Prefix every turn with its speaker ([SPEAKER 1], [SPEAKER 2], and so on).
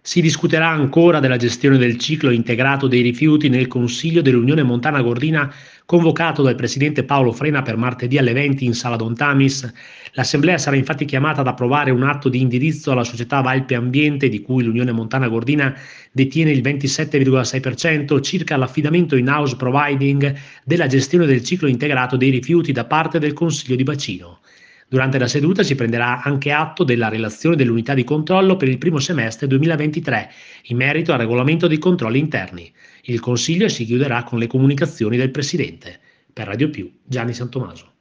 [SPEAKER 1] Si discuterà ancora della gestione del ciclo integrato dei rifiuti nel Consiglio dell'Unione Montana Gordina convocato dal presidente Paolo Frena per martedì alle 20 in Sala Don Tamis. L'Assemblea sarà infatti chiamata ad approvare un atto di indirizzo alla società Valpe Ambiente, di cui l'Unione Montana Gordina detiene il 27,6%, circa l'affidamento in house providing della gestione del ciclo integrato dei rifiuti da parte del Consiglio di Bacino. Durante la seduta si prenderà anche atto della relazione dell'unità di controllo per il primo semestre 2023 in merito al regolamento dei controlli interni. Il Consiglio si chiuderà con le comunicazioni del Presidente. Per Radio Più, Gianni Santomaso.